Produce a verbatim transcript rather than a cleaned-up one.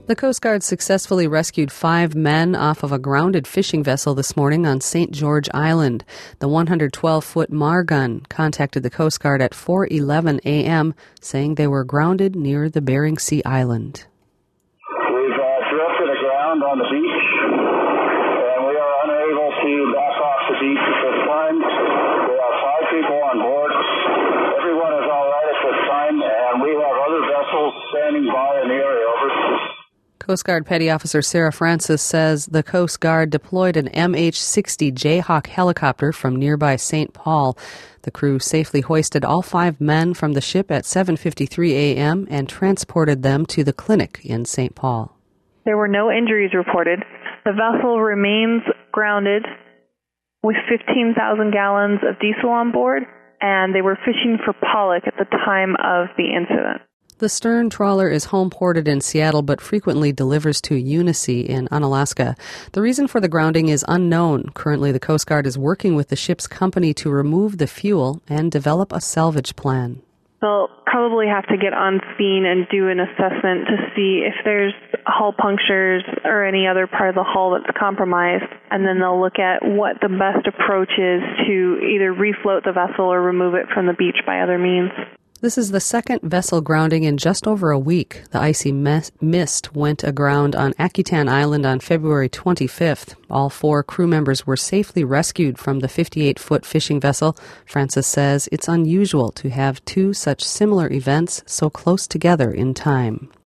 The Coast Guard successfully rescued five men off of a grounded fishing vessel this morning on Saint George Island. The one hundred twelve foot Margun contacted the Coast Guard at four eleven a.m., saying they were grounded near the Bering Sea island. We've uh, drifted aground on the beach, and we are unable to back off the beach at this time. We have five people on board. Everyone is all right at this time, and we have other vessels standing by in the area. Over. Coast Guard Petty Officer Sarah Francis says the Coast Guard deployed an M H sixty Jayhawk helicopter from nearby Saint Paul. The crew safely hoisted all five men from the ship at seven fifty-three a.m. and transported them to the clinic in Saint Paul. There were no injuries reported. The vessel remains grounded with fifteen thousand gallons of diesel on board, and they were fishing for pollock at the time of the incident. The stern trawler is home ported in Seattle but frequently delivers to Unisea in Unalaska. The reason for the grounding is unknown. Currently, the Coast Guard is working with the ship's company to remove the fuel and develop a salvage plan. They'll probably have to get on scene and do an assessment to see if there's hull punctures or any other part of the hull that's compromised, and then they'll look at what the best approach is to either refloat the vessel or remove it from the beach by other means. This is the second vessel grounding in just over a week. The Icy Mist went aground on Akutan Island on February twenty-fifth. All four crew members were safely rescued from the fifty-eight foot fishing vessel. Francis says it's unusual to have two such similar events so close together in time.